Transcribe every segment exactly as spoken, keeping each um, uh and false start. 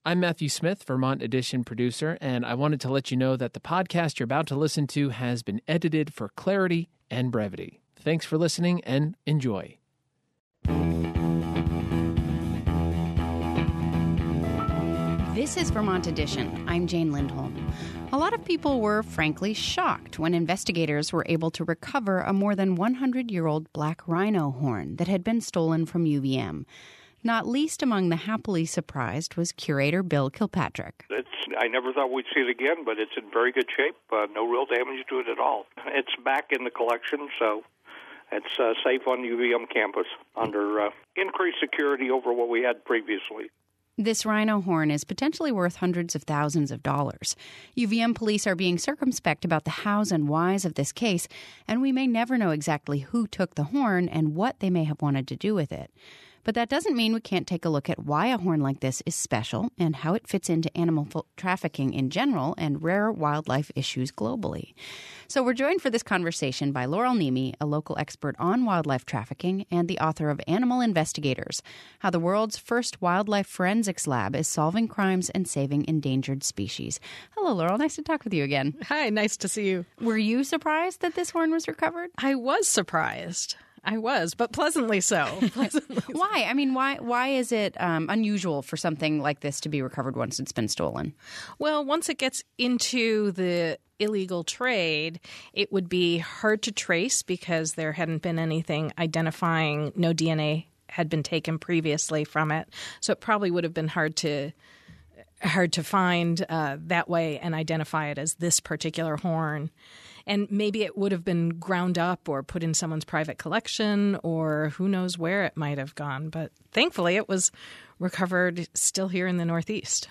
I'm Matthew Smith, Vermont Edition producer, and I wanted to let you know that the podcast you're about to listen to has been edited for clarity and brevity. Thanks for listening and enjoy. This is Vermont Edition. I'm Jane Lindholm. A lot of people were frankly shocked when investigators were able to recover a more than one hundred year old black rhino horn that had been stolen from U V M. Not least among the happily surprised was curator Bill Kilpatrick. It's, I never thought we'd see it again, but it's in very good shape. Uh, no real damage to it at all. It's back in the collection, so it's uh, safe on U V M campus under uh, increased security over what we had previously. This rhino horn is potentially worth hundreds of thousands of dollars. U V M police are being circumspect about the hows and whys of this case, and we may never know exactly who took the horn and what they may have wanted to do with it. But that doesn't mean we can't take a look at why a horn like this is special and how it fits into animal fo- trafficking in general and rare wildlife issues globally. So we're joined for this conversation by Laurel Nemi, a local expert on wildlife trafficking and the author of Animal Investigators, How the World's First Wildlife Forensics Lab is Solving Crimes and Saving Endangered Species. Hello, Laurel. Nice to talk with you again. Hi, nice to see you. Were you surprised that this horn was recovered? I was surprised. I was, but pleasantly so. Pleasantly so. Why? I mean, why why is it um, unusual for something like this to be recovered once it's been stolen? Well, once it gets into the illegal trade, it would be hard to trace because there hadn't been anything identifying, no D N A had been taken previously from it. So it probably would have been hard to hard to find uh, that way and identify it as this particular horn. And maybe it would have been ground up or put in someone's private collection, or who knows where it might have gone. But thankfully, it was recovered still here in the Northeast.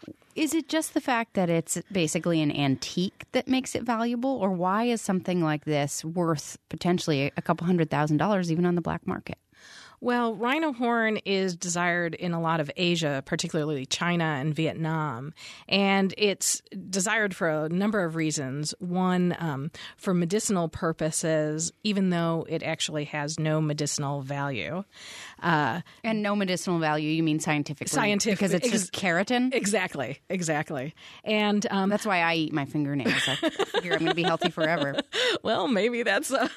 Is it just the fact that it's basically an antique that makes it valuable? Or why is something like this worth potentially a couple hundred thousand dollars even on the black market? Well, rhino horn is desired in a lot of Asia, particularly China and Vietnam. And it's desired for a number of reasons. One, um, for medicinal purposes, even though it actually has no medicinal value. Uh, and no medicinal value, you mean scientifically? Scientific. Because it's ex- just keratin? Exactly, exactly. And um, that's why I eat my fingernails. I figure I'm going to be healthy forever. Well, maybe that's... Uh,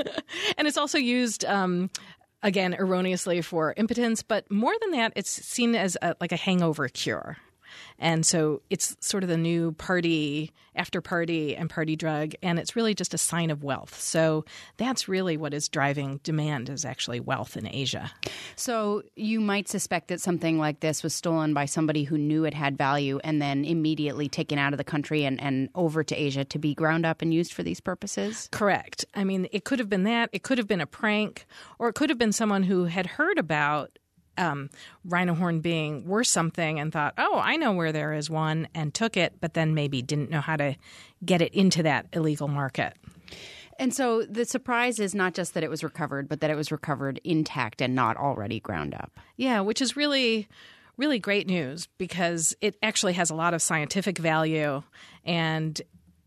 and it's also used... Um, Again, erroneously for impotence, but more than that, it's seen as a, like a hangover cure. And so it's sort of the new party, after party and party drug, and it's really just a sign of wealth. So that's really what is driving demand, is actually wealth in Asia. So you might suspect that something like this was stolen by somebody who knew it had value and then immediately taken out of the country and, and over to Asia to be ground up and used for these purposes? Correct. I mean, it could have been that. It could have been a prank, or it could have been someone who had heard about Um, rhino horn being worth something and thought, oh, I know where there is one, and took it, but then maybe didn't know how to get it into that illegal market. And so the surprise is not just that it was recovered, but that it was recovered intact and not already ground up. Yeah, which is really, really great news because it actually has a lot of scientific value, and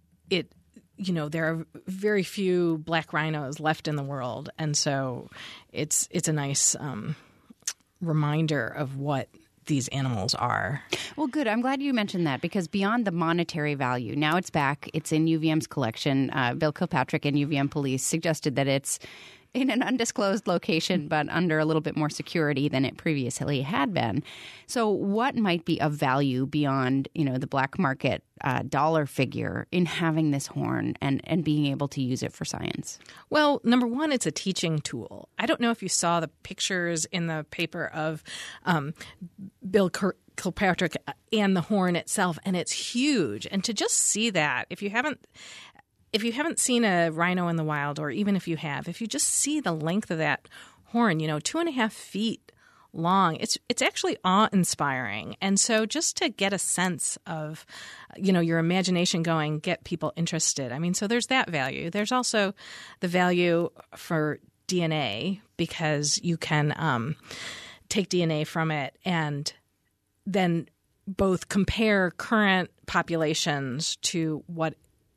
it you know, there are very few black rhinos left in the world. And so it's it's a nice um reminder of what these animals are. Well, good. I'm glad you mentioned that, because beyond the monetary value, now it's back. It's in U V M's collection. Uh, Bill Kilpatrick and U V M police suggested that it's in an undisclosed location, but under a little bit more security than it previously had been. So what might be of value beyond, you know, the black market uh, dollar figure in having this horn and, and being able to use it for science? Well, number one, it's a teaching tool. I don't know if you saw the pictures in the paper of um, Bill Kir- Kilpatrick and the horn itself, and it's huge. And to just see that, if you haven't If you haven't seen a rhino in the wild, or even if you have, if you just see the length of that horn, you know, two and a half feet long, it's it's actually awe-inspiring. And so just to get a sense of, you know, your imagination going, get people interested. I mean, so there's that value. There's also the value for D N A, because you can um, take D N A from it and then both compare current populations to what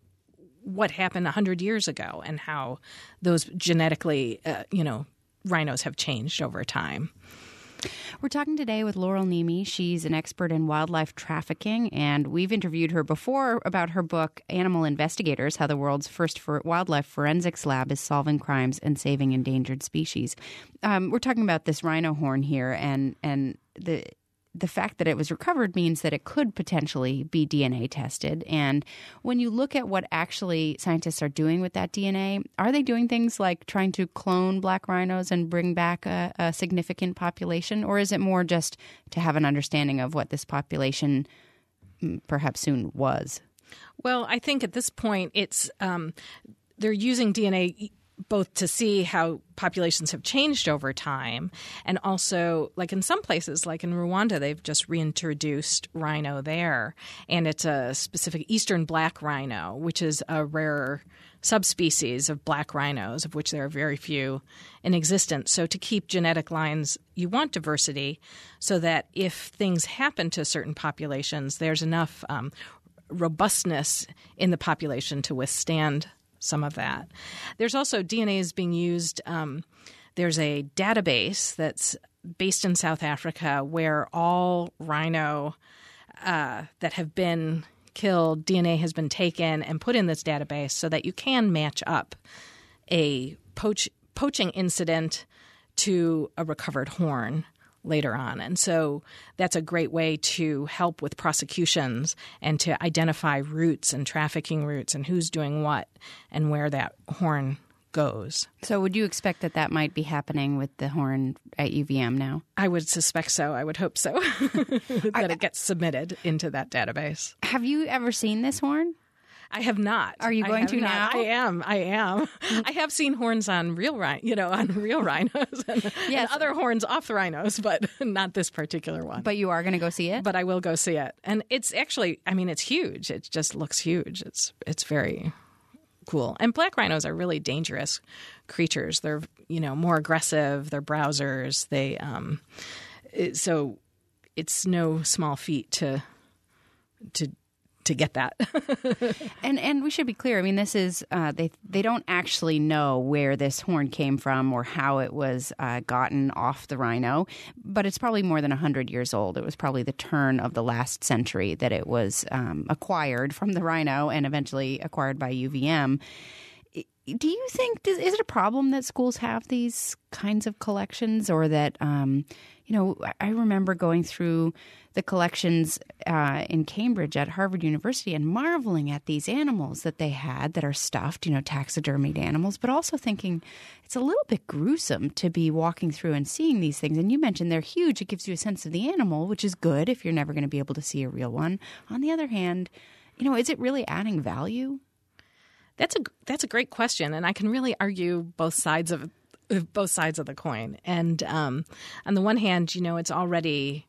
what happened one hundred years ago and how those genetically, uh, you know, rhinos have changed over time. We're talking today with Laurel Nemi. She's an expert in wildlife trafficking, and we've interviewed her before about her book, Animal Investigators, How the World's First for Wildlife Forensics Lab is Solving Crimes and Saving Endangered Species. Um, we're talking about this rhino horn here, and, and the the fact that it was recovered means that it could potentially be D N A tested. And when you look at what actually scientists are doing with that D N A, are they doing things like trying to clone black rhinos and bring back a, a significant population? Or is it more just to have an understanding of what this population perhaps soon was? Well, I think at this point it's um, they're using D N A both to see how populations have changed over time, and also, like in some places, like in Rwanda, they've just reintroduced rhino there, and it's a specific eastern black rhino, which is a rare subspecies of black rhinos, of which there are very few in existence. So to keep genetic lines, you want diversity so that if things happen to certain populations, there's enough um, robustness in the population to withstand some of that. There's also D N A is being used. Um, there's a database that's based in South Africa where all rhino uh, that have been killed, D N A has been taken and put in this database so that you can match up a poach, poaching incident to a recovered horn later on. And so that's a great way to help with prosecutions and to identify routes and trafficking routes and who's doing what and where that horn goes. So would you expect that that might be happening with the horn at U V M now? I would suspect so. I would hope so, that I, it gets submitted into that database. Have you ever seen this horn? I have not. Are you going to not. now? I am. I am. I have seen horns on real rhino, you know, on real rhinos and, yes. and other horns off the rhinos, but not this particular one. But you are going to go see it? But I will go see it. And it's actually, I mean, it's huge. It just looks huge. It's it's very cool. And black rhinos are really dangerous creatures. They're, you know, more aggressive. They're browsers. They um it, so it's no small feat to to to get that. and and we should be clear. I mean, this is uh, they they don't actually know where this horn came from or how it was uh, gotten off the rhino, but it's probably more than one hundred years old. It was probably the turn of the last century that it was um, acquired from the rhino and eventually acquired by U V M. Do you think, is it a problem that schools have these kinds of collections, or that, um, you know, I remember going through the collections uh, in Cambridge at Harvard University and marveling at these animals that they had that are stuffed, you know, taxidermied animals, but also thinking it's a little bit gruesome to be walking through and seeing these things. And you mentioned they're huge. It gives you a sense of the animal, which is good if you're never going to be able to see a real one. On the other hand, you know, is it really adding value? That's a that's a great question, and I can really argue both sides of both sides of the coin. And um, on the one hand, you know, it's already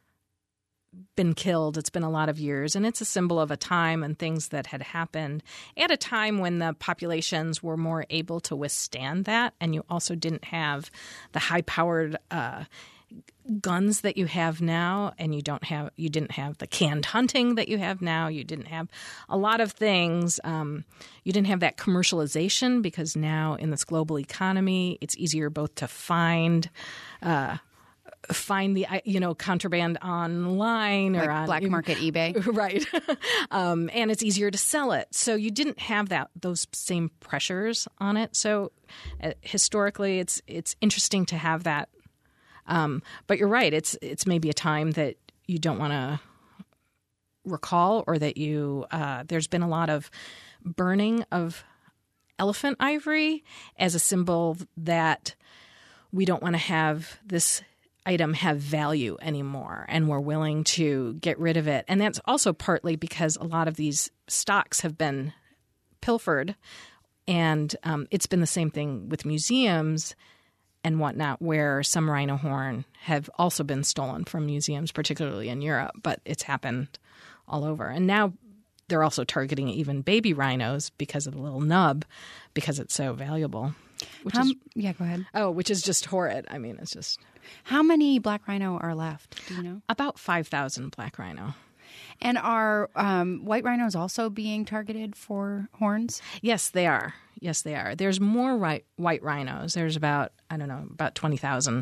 been killed. It's been a lot of years, and it's a symbol of a time and things that had happened at a time when the populations were more able to withstand that, and you also didn't have the high-powered uh, guns that you have now, and you don't have you didn't have the canned hunting that you have now. You didn't have a lot of things. Um, you didn't have that commercialization, because now in this global economy, it's easier both to find uh, find the you know contraband online like or on black market eBay, right? um, and it's easier to sell it. So you didn't have that those same pressures on it. So uh, historically, it's it's interesting to have that. Um, but you're right. It's it's maybe a time that you don't want to recall, or that you uh, there's been a lot of burning of elephant ivory as a symbol that we don't want to have this item have value anymore, and we're willing to get rid of it. And that's also partly because a lot of these stocks have been pilfered, and um, it's been the same thing with museums and whatnot, where some rhino horn have also been stolen from museums, particularly in Europe, but it's happened all over. And now they're also targeting even baby rhinos because of the little nub, because it's so valuable. Which How, is, yeah, go ahead. Oh, which is just horrid. I mean, it's just... How many black rhino are left? Do you know? About five thousand black rhino. And are um, white rhinos also being targeted for horns? Yes, they are. Yes, they are. There's more white, white rhinos. There's about, I don't know, about twenty thousand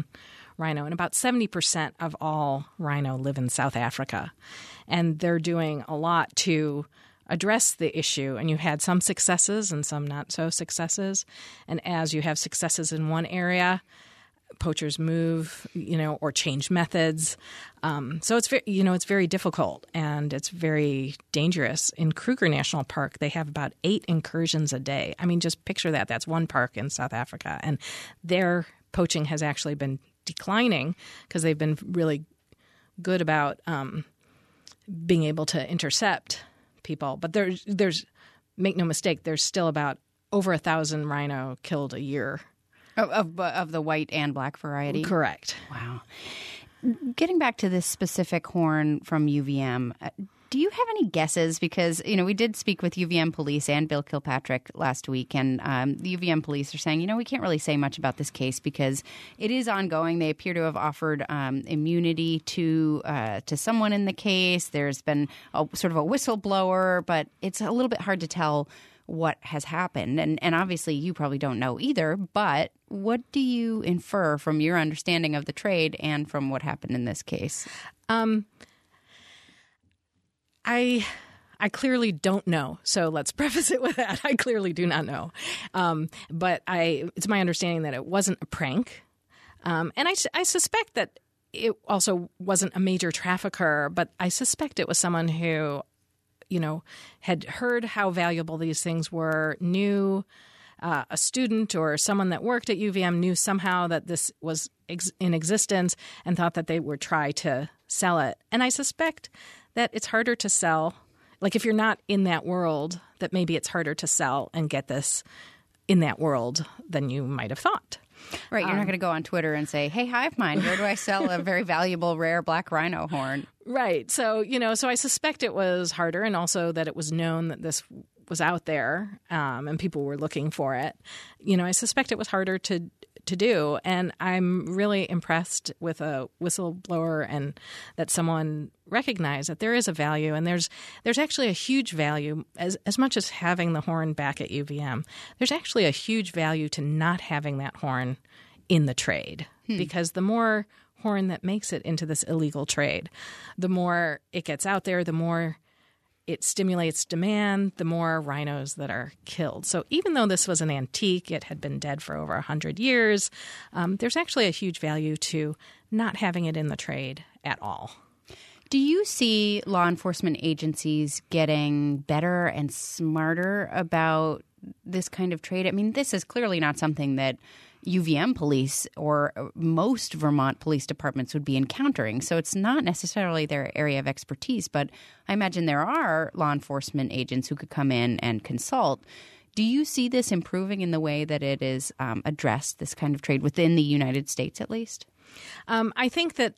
rhino, and about seventy percent of all rhino live in South Africa. And they're doing a lot to address the issue. And you had some successes and some not so successes. And as you have successes in one area, poachers move, you know, or change methods. Um, so it's very, you know, it's very difficult and it's very dangerous. In Kruger National Park, they have about eight incursions a day. I mean, just picture that. That's one park in South Africa. And their poaching has actually been declining because they've been really good about um, being able to intercept people. But there's, there's, make no mistake, there's still about over a thousand rhino killed a year. Of, of of the white and black variety? Correct. Wow. Getting back to this specific horn from U V M, do you have any guesses? Because, you know, we did speak with U V M police and Bill Kilpatrick last week, and um, the U V M police are saying, you know, we can't really say much about this case because it is ongoing. They appear to have offered um, immunity to uh, to someone in the case. There's been a, sort of a whistleblower, but it's a little bit hard to tell what has happened. And, and obviously you probably don't know either, but what do you infer from your understanding of the trade and from what happened in this case? Um, I I clearly don't know. So let's preface it with that. I clearly do not know. Um, but I it's my understanding that it wasn't a prank. Um, and I, I suspect that it also wasn't a major trafficker, but I suspect it was someone who, you know, had heard how valuable these things were, knew uh, a student or someone that worked at U V M knew somehow that this was ex- in existence and thought that they would try to sell it. And I suspect that it's harder to sell. Like if you're not in that world, that maybe it's harder to sell and get this in that world than you might have thought. Right. You're um, not going to go on Twitter and say, hey, Hive Mind, where do I sell a very valuable, rare black rhino horn? Right. So, you know, so I suspect it was harder, and also that it was known that this was out there um, and people were looking for it. You know, I suspect it was harder to to do. And I'm really impressed with a whistleblower and that someone recognized that there is a value, and there's there's actually a huge value, as as much as having the horn back at U V M, there's actually a huge value to not having that horn in the trade. Hmm. Because the more horn that makes it into this illegal trade, the more it gets out there, the more it stimulates demand, the more rhinos that are killed. So even though this was an antique, it had been dead for over one hundred years, um, there's actually a huge value to not having it in the trade at all. Do you see law enforcement agencies getting better and smarter about this kind of trade? I mean, this is clearly not something that U V M police or most Vermont police departments would be encountering. So it's not necessarily their area of expertise, but I imagine there are law enforcement agents who could come in and consult. Do you see this improving in the way that it is um, addressed, this kind of trade, within the United States at least? Um, I think that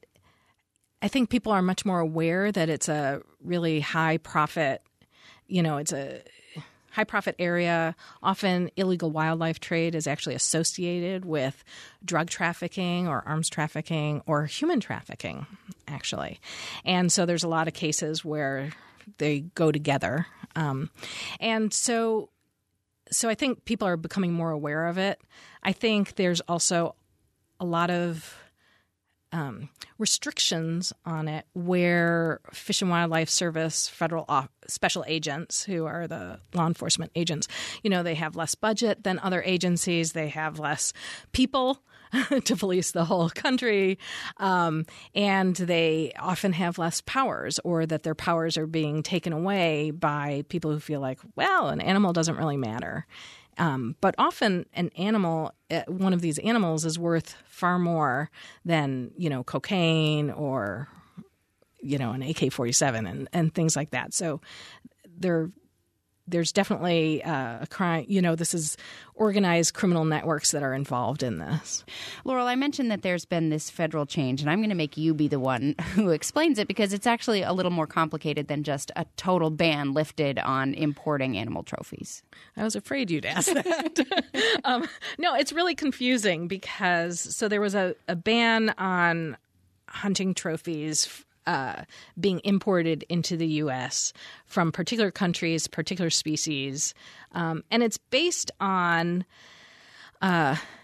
I think people are much more aware that it's a really high profit, you know, it's a high profit area. Often illegal wildlife trade is actually associated with drug trafficking or arms trafficking or human trafficking, actually. And so there's a lot of cases where they go together. Um, and so so I think people are becoming more aware of it. I think there's also a lot of Um, restrictions on it where Fish and Wildlife Service, federal off- special agents who are the law enforcement agents, you know, they have less budget than other agencies. They have less people to police the whole country. Um, and they often have less powers, or that their powers are being taken away by people who feel like, well, an animal doesn't really matter. Um, but often an animal, uh, one of these animals is worth far more than, you know, cocaine or, you know, an A K forty-seven and, and things like that. So there, there's definitely uh, a crime, you know, this is organized criminal networks that are involved in this. Laurel, I mentioned that there's been this federal change, and I'm going to make you be the one who explains it because it's actually a little more complicated than just a total ban lifted on importing animal trophies. I was afraid you'd ask that. um, no, it's really confusing because so there was a, a ban on hunting trophies Uh, being imported into the U S from particular countries, particular species. Um, and it's based on uh,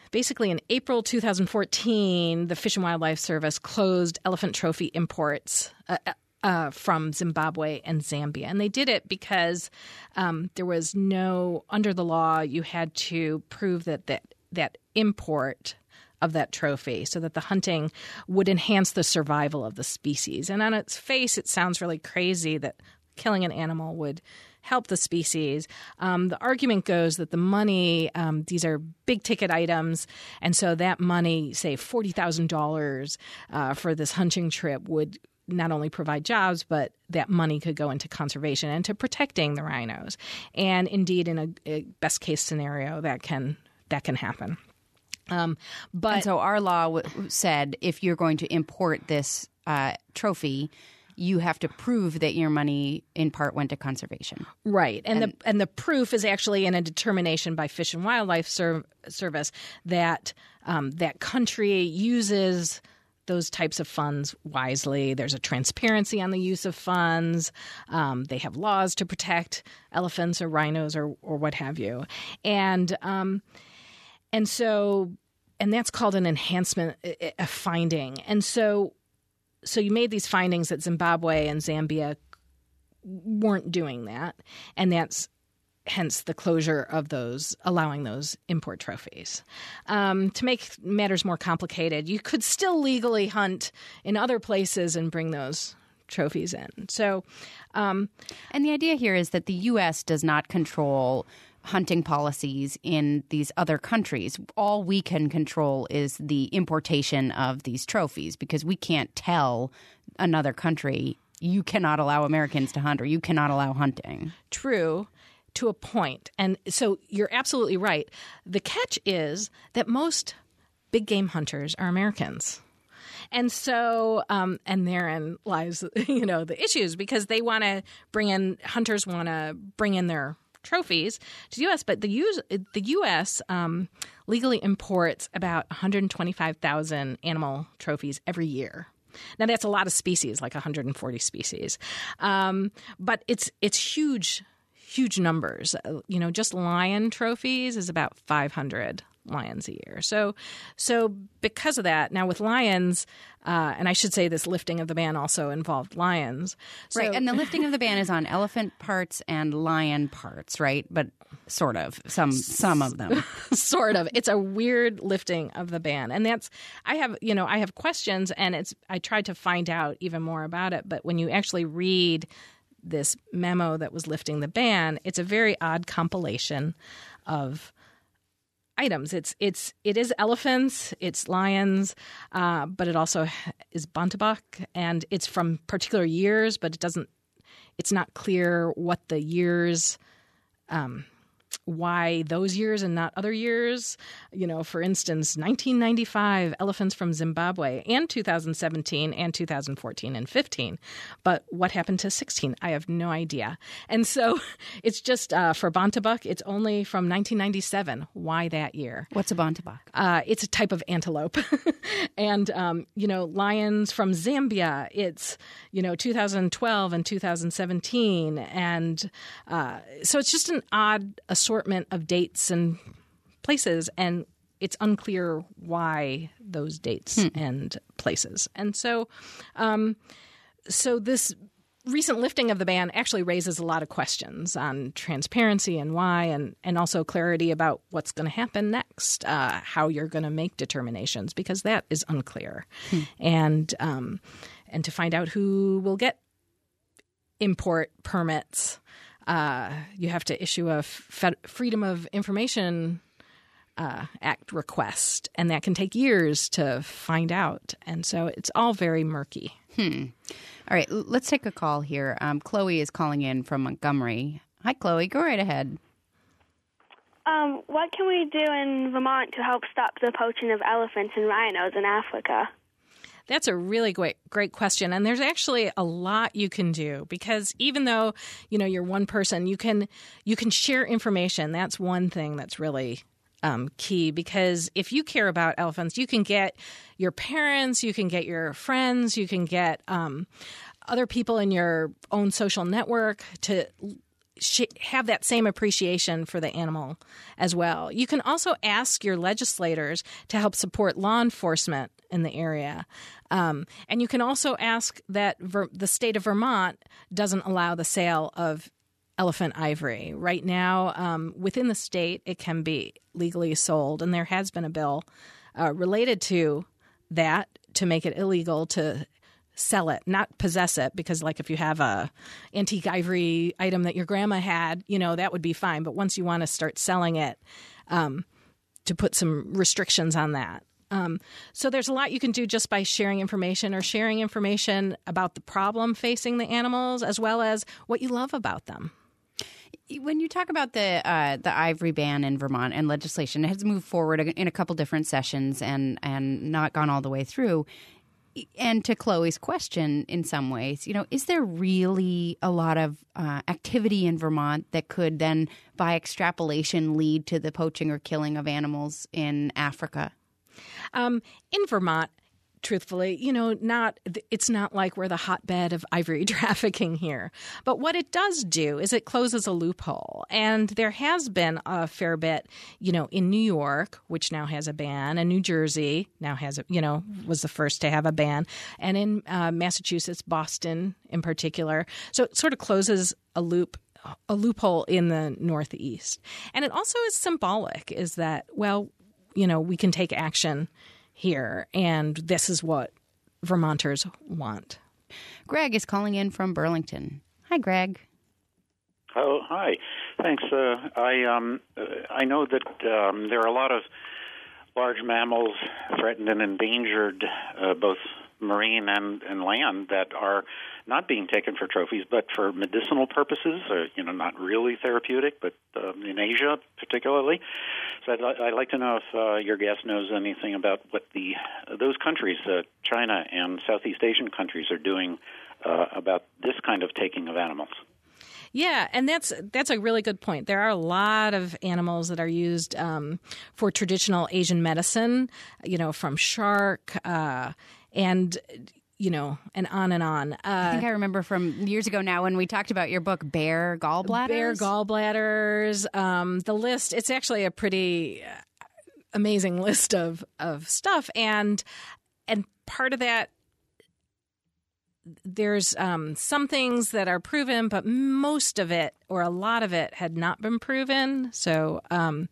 basically in April two thousand fourteen, the Fish and Wildlife Service closed elephant trophy imports uh, uh, from Zimbabwe and Zambia. And they did it because um, there was no, under the law, you had to prove that that, that import of that trophy so that the hunting would enhance the survival of the species. And on its face, it sounds really crazy that killing an animal would help the species. Um, the argument goes that the money, um, these are big ticket items, and so that money, say forty thousand dollars uh, for this hunting trip would not only provide jobs, but that money could go into conservation and to protecting the rhinos. And indeed, in a, a best case scenario, that can that can happen. Um, but and so our law w- said if you're going to import this uh, trophy, you have to prove that your money in part went to conservation. Right. And, And- the and the proof is actually in a determination by Fish and Wildlife Ser- Service that um, that country uses those types of funds wisely. There's a transparency on the use of funds. Um, they have laws to protect elephants or rhinos or or what have you. And um, and so and that's called an enhancement, a finding. And so So you made these findings that Zimbabwe and Zambia weren't doing that, and that's hence the closure of those, allowing those import trophies. Um, to make matters more complicated, you could still legally hunt in other places and bring those trophies in. So, um, And the idea here is that the U S does not control hunting policies in these other countries. All we can control is the importation of these trophies because we can't tell another country, you cannot allow Americans to hunt or you cannot allow hunting. True, to a point. And so you're absolutely right. The catch is that most big game hunters are Americans. And so, um, and therein lies, you know, the issues because they want to bring in, hunters want to bring in their trophies to the U S, but the U S, the U S um, legally imports about one hundred twenty-five thousand animal trophies every year. Now, that's a lot of species, like one hundred forty species. Um, but it's it's huge, huge numbers. Uh, you know, just lion trophies is about five hundred lions a year. So, so because of that, now with lions, uh, and I should say this lifting of the ban also involved lions. So, Right, and the lifting of the ban is on elephant parts and lion parts, right? But sort of, some some of them. sort of. It's a weird lifting of the ban. And that's, I have, you know, I have questions and it's, I tried to find out even more about it. But when you actually read this memo that was lifting the ban, it's a very odd compilation of items. It's it's it is elephants, it's lions, uh, but it also is bontebok, and it's from particular years, but it doesn't. It's not clear what the years, um, why those years and not other years. You know, for instance, nineteen ninety-five elephants from Zimbabwe, and two thousand seventeen, and two thousand fourteen and fifteen. But what happened to sixteen? I have no idea. And so it's just uh, for bontebok, it's only from nineteen ninety-seven. Why that year? What's a bontebok? Uh, it's a type of antelope. And, um, you know, lions from Zambia, it's, you know, two thousand twelve and two thousand seventeen. And uh, so it's just an odd assortment of dates and places. And it's unclear why those dates hmm. and places. And so, um, so this recent lifting of the ban actually raises a lot of questions on transparency and why, and, and also clarity about what's going to happen next, uh, how you're going to make determinations, because that is unclear. Hmm. And um, and to find out who will get import permits, uh, you have to issue a F- Freedom of Information uh, Act request, and that can take years to find out. And so it's all very murky. Hmm. All right, let's take a call here. Um, Chloe is calling in from Montgomery. Hi, Chloe. Go right ahead. Um, what can we do in Vermont to help stop the poaching of elephants and rhinos in Africa? That's a really great, great question. And there's actually a lot you can do, because even though, you know, you're one person, you can you can share information. That's one thing that's really Um, key, because if you care about elephants, you can get your parents, you can get your friends, you can get um, other people in your own social network to sh- have that same appreciation for the animal as well. You can also ask your legislators to help support law enforcement in the area. Um, and you can also ask that Ver- the state of Vermont doesn't allow the sale of elephant ivory. Right now, um, within the state, it can be legally sold, and there has been a bill uh, related to that to make it illegal to sell it, not possess it, because like if you have a antique ivory item that your grandma had, you know, that would be fine. But once you want to start selling it, um, to put some restrictions on that. Um, so there's a lot you can do just by sharing information or sharing information about the problem facing the animals as well as what you love about them. When you talk about the uh, the ivory ban in Vermont and legislation, it has moved forward in a couple different sessions and, and not gone all the way through. And to Chloe's question, in some ways, you know, is there really a lot of uh, activity in Vermont that could then, by extrapolation, lead to the poaching or killing of animals in Africa? Um, in Vermont, truthfully, you know, not it's not like we're the hotbed of ivory trafficking here. But what it does do is it closes a loophole. And there has been a fair bit, you know, in New York, which now has a ban, and New Jersey now has, a, you know, was the first to have a ban, and in uh, Massachusetts, Boston in particular. So it sort of closes a loop a loophole in the Northeast. And it also is symbolic, is that, well, you know, we can take action here, and this is what Vermonters want. Greg is calling in from Burlington. Hi, Greg. Oh, hi. Thanks. Uh, I um, uh, I know that um, there are a lot of large mammals threatened and endangered, uh, both marine and, and land, that are not being taken for trophies, but for medicinal purposes, uh, you know, not really therapeutic, but um, in Asia particularly. So I'd, I'd like to know if uh, your guest knows anything about what the those countries, uh, China and Southeast Asian countries, are doing uh, about this kind of taking of animals. Yeah, and that's that's a really good point. There are a lot of animals that are used um, for traditional Asian medicine, you know, from shark uh, and, you know, and on and on. Uh, I think I remember from years ago now when we talked about your book, Bear Gallbladders. Bear gallbladders. Um, the list, it's actually a pretty amazing list of, of stuff. And and part of that, there's um, some things that are proven, but most of it or a lot of it had not been proven. So um,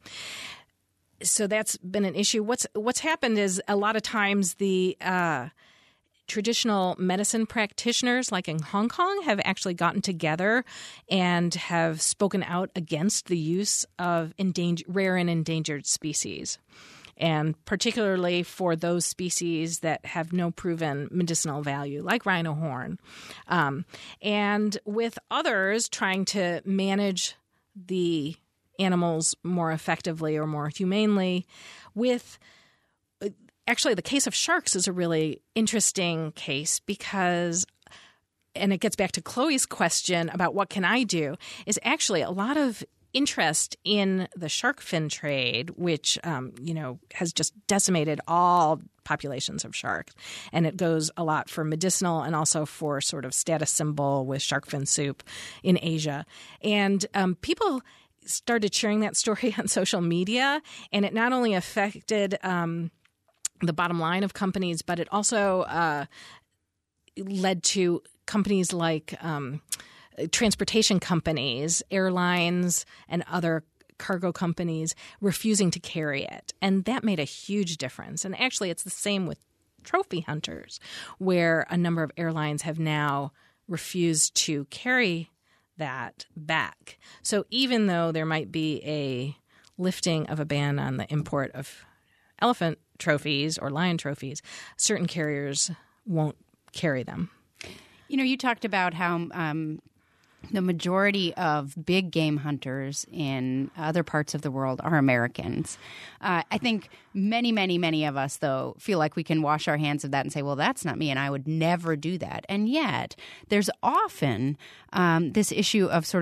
so that's been an issue. What's what's happened is a lot of times the uh, traditional medicine practitioners, like in Hong Kong, have actually gotten together and have spoken out against the use of endanger- rare and endangered species. And particularly for those species that have no proven medicinal value, like rhino horn. Um, and with others trying to manage the animals more effectively or more humanely. With actually, the case of sharks is a really interesting case because, and it gets back to Chloe's question about what can I do, is actually a lot of interest in the shark fin trade, which, um, you know, has just decimated all populations of sharks. And it goes a lot for medicinal and also for sort of status symbol with shark fin soup in Asia. And um, people started sharing that story on social media, and it not only affected um, the bottom line of companies, but it also uh, led to companies like um, transportation companies, airlines, and other cargo companies refusing to carry it. And that made a huge difference. And actually, it's the same with trophy hunters, where a number of airlines have now refused to carry that back. So even though there might be a lifting of a ban on the import of elephant trophies or lion trophies, certain carriers won't carry them. You know, you talked about how um, the majority of big game hunters in other parts of the world are Americans. Uh, I think many, many, many of us, though, feel like we can wash our hands of that and say, well, that's not me, and I would never do that. And yet, there's often um, this issue of sort of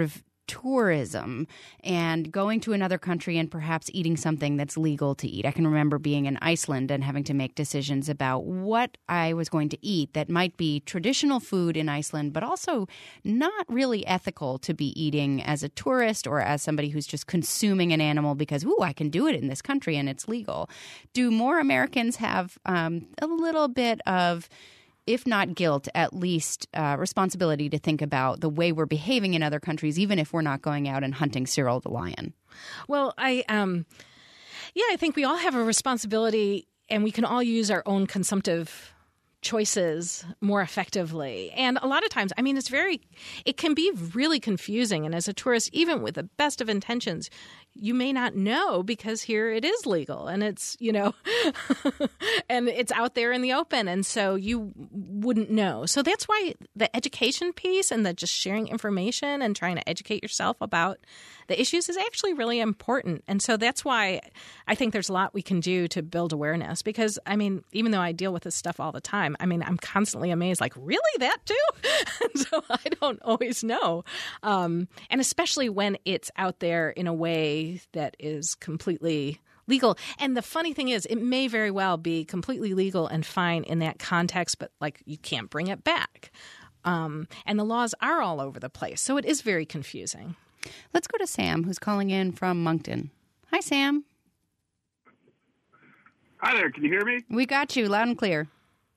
tourism and going to another country and perhaps eating something that's legal to eat. I can remember being in Iceland and having to make decisions about what I was going to eat that might be traditional food in Iceland, but also not really ethical to be eating as a tourist or as somebody who's just consuming an animal because, ooh, I can do it in this country and it's legal. Do more Americans have um, a little bit of, if not guilt, at least uh, responsibility to think about the way we're behaving in other countries, even if we're not going out and hunting Cyril the lion? Well, I, um, yeah, I think we all have a responsibility, and we can all use our own consumptive choices more effectively. And a lot of times, I mean, it's very, it can be really confusing. And as a tourist, even with the best of intentions, you may not know because here it is legal and it's, you know, and it's out there in the open. And so you wouldn't know. So that's why the education piece and the just sharing information and trying to educate yourself about the issues is actually really important. And so that's why I think there's a lot we can do to build awareness because, I mean, even though I deal with this stuff all the time, I mean, I'm constantly amazed, like, really, that too? So I don't always know. Um, and especially when it's out there in a way that is completely legal. And the funny thing is, it may very well be completely legal and fine in that context, but like you can't bring it back. Um, and the laws are all over the place. So it is very confusing. Let's go to Sam, who's calling in from Moncton. Hi, Sam. Hi there. Can you hear me? We got you loud and clear.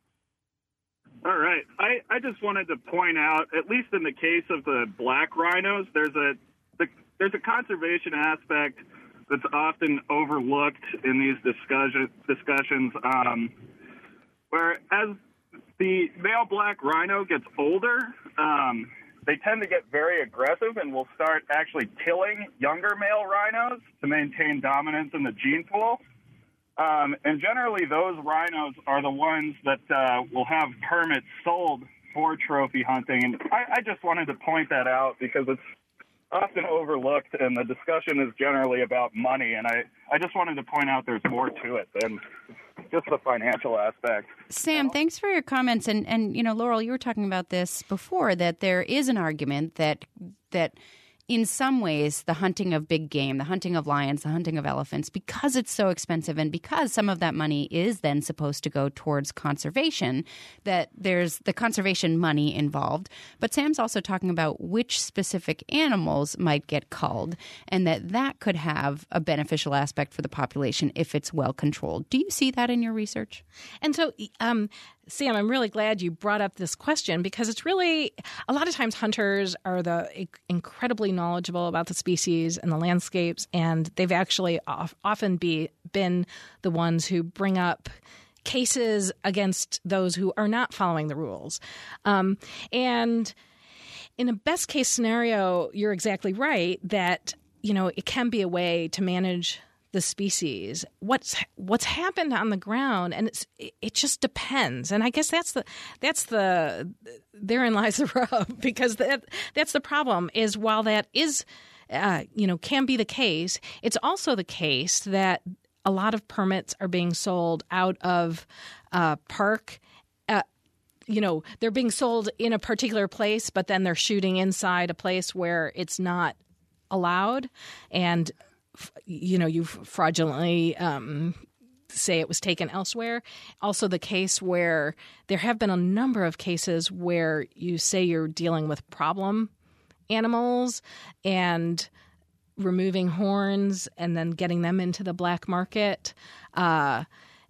All right. I, I just wanted to point out, at least in the case of the black rhinos, there's a the, there's a conservation aspect that's often overlooked in these discussion, discussions, um, where as the male black rhino gets older, um, they tend to get very aggressive and will start actually killing younger male rhinos to maintain dominance in the gene pool. Um, and generally, those rhinos are the ones that uh, will have permits sold for trophy hunting. And I, I just wanted to point that out because it's often overlooked, and the discussion is generally about money. And I, I just wanted to point out there's more to it than just the financial aspect. Sam, thanks for your comments. And, and you know, Laurel, you were talking about this before, that there is an argument that that in some ways, the hunting of big game, the hunting of lions, the hunting of elephants, because it's so expensive and because some of that money is then supposed to go towards conservation, that there's the conservation money involved. But Sam's also talking about which specific animals might get culled and that that could have a beneficial aspect for the population if it's well controlled. Do you see that in your research? And so, um, Sam, I'm really glad you brought up this question because it's really, a lot of times hunters are the incredibly knowledgeable about the species and the landscapes, and they've actually often be, been the ones who bring up cases against those who are not following the rules. Um, and in a best case scenario, you're exactly right that, you know, it can be a way to manage the species. What's what's happened on the ground, and it's it just depends. And I guess that's the that's the therein lies the rub, because that that's the problem. Is while that is uh, you know can be the case, it's also the case that a lot of permits are being sold out of uh, park. Uh, you know, they're being sold in a particular place, but then they're shooting inside a place where it's not allowed, and you know, you fraudulently um, say it was taken elsewhere. Also the case where there have been a number of cases where you say you're dealing with problem animals and removing horns and then getting them into the black market. Uh,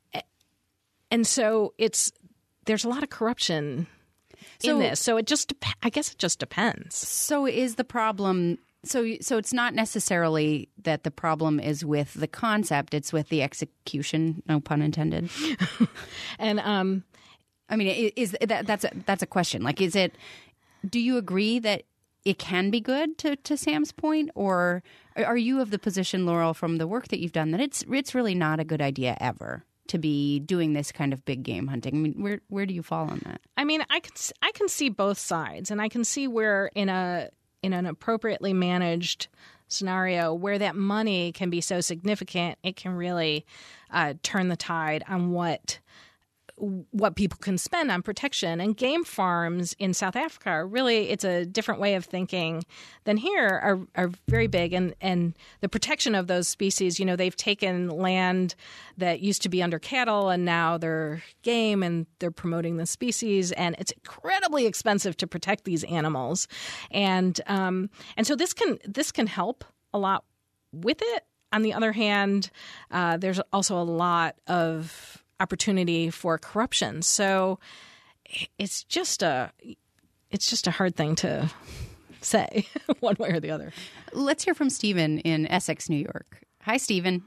and so it's there's a lot of corruption so, in this. So it just, I guess it just depends. So is the problem... So so it's not necessarily that the problem is with the concept, it's with the execution, no pun intended. And um, I mean, is that that's a, that's a question. Like, is it, do you agree that it can be good, to, to Sam's point, or are you of the position, Laurel, from the work that you've done, that it's it's really not a good idea ever to be doing this kind of big game hunting? I mean, where where do you fall on that? I mean, I can I can see both sides, and I can see where in a in an appropriately managed scenario where that money can be so significant, it can really uh, turn the tide on what what people can spend on protection. And game farms in South Africa are really, it's a different way of thinking than here, are, are very big. And, and the protection of those species, you know, they've taken land that used to be under cattle and now they're game and they're promoting the species. And it's incredibly expensive to protect these animals. And um, and so this can this can help a lot with it. On the other hand, uh, there's also a lot of opportunity for corruption. So it's just a it's just a hard thing to say one way or the other. Let's hear from Stephen in Essex, New York. Hi, Stephen.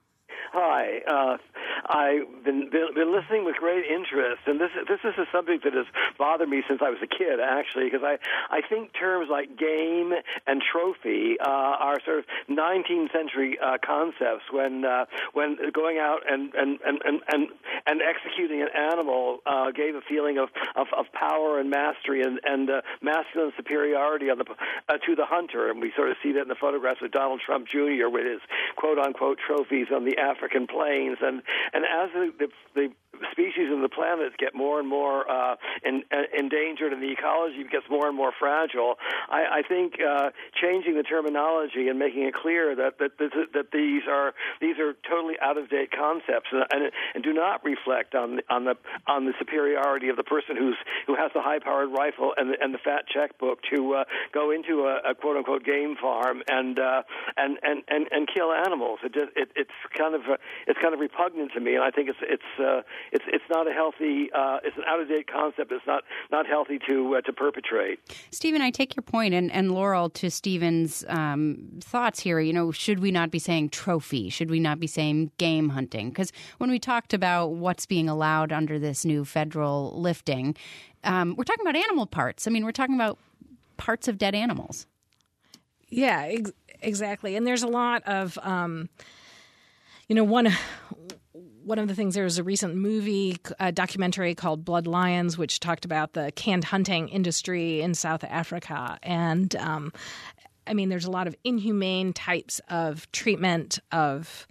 Hi. Uh, I've been, been been listening with great interest, and this this is a subject that has bothered me since I was a kid, actually, because I, I think terms like game and trophy uh, are sort of nineteenth century uh, concepts when uh, when going out and and, and, and, and, and executing an animal uh, gave a feeling of, of, of power and mastery and, and uh, masculine superiority on the uh, to the hunter, and we sort of see that in the photographs of Donald Trump Junior with his quote-unquote trophies on the African plains, and And as the, the, the species of the planet get more and more uh, in, uh, endangered and the ecology gets more and more fragile, I, I think uh, changing the terminology and making it clear that that, that, that these are these are totally out of date concepts and, and, and do not reflect on on the on the superiority of the person who's who has the high powered rifle and the, and the fat checkbook to uh, go into a, a quote unquote game farm and uh, and, and, and and kill animals. It, just, it it's kind of uh, it's kind of repugnant to me, and I think it's it's uh, it's it's not a healthy. Uh, it's an out of date concept. It's not not healthy to uh, to perpetrate. Stephen, I take your point, and, and Laurel, to Stephen's um, thoughts here. You know, should we not be saying trophy? Should we not be saying game hunting? Because when we talked about what's being allowed under this new federal lifting, um, we're talking about animal parts. I mean, we're talking about parts of dead animals. Yeah, ex- exactly. And there's a lot of, um, you know, one. One of the things, there was a recent movie, a documentary called Blood Lions, which talked about the canned hunting industry in South Africa. And, um, I mean, there's a lot of inhumane types of treatment of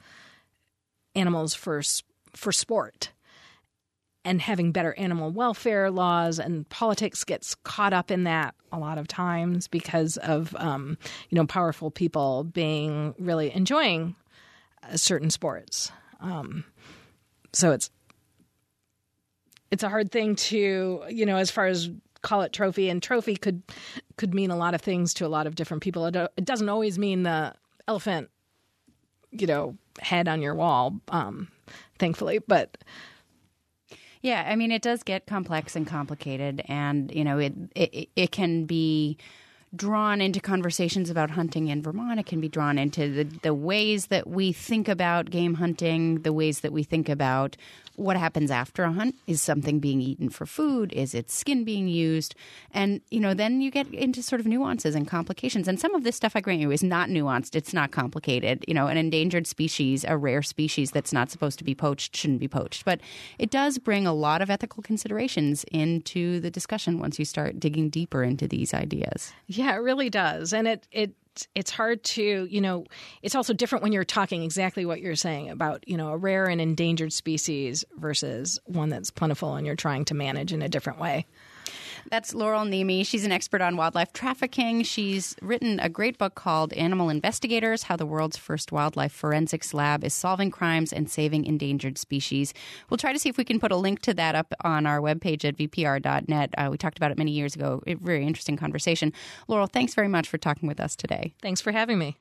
animals for for sport. And having better animal welfare laws and politics gets caught up in that a lot of times because of, um, you know, powerful people being really enjoying uh, certain sports. Um So it's it's a hard thing to, you know, as far as call it trophy, and trophy could could mean a lot of things to a lot of different people. It, it doesn't always mean the elephant, you know, head on your wall, um, thankfully. But yeah, I mean, it does get complex and complicated, and you know, it it, it can be drawn into conversations about hunting in Vermont. It can be drawn into the, the ways that we think about game hunting, the ways that we think about what happens after a hunt. Is something being eaten for food? Is its skin being used? And, you know, then you get into sort of nuances and complications. And some of this stuff, I grant you, is not nuanced. It's not complicated. You know, an endangered species, a rare species that's not supposed to be poached, shouldn't be poached. But it does bring a lot of ethical considerations into the discussion once you start digging deeper into these ideas. Yeah, it really does. And it it it's hard to, you know, it's also different when you're talking exactly what you're saying about, you know, a rare and endangered species versus one that's plentiful and you're trying to manage in a different way. That's Laurel Nemi. She's an expert on wildlife trafficking. She's written a great book called Animal Investigators: How the World's First Wildlife Forensics Lab is Solving Crimes and Saving Endangered Species. We'll try to see if we can put a link to that up on our webpage at v p r dot net. Uh, we talked about it many years ago. A very interesting conversation. Laurel, thanks very much for talking with us today. Thanks for having me.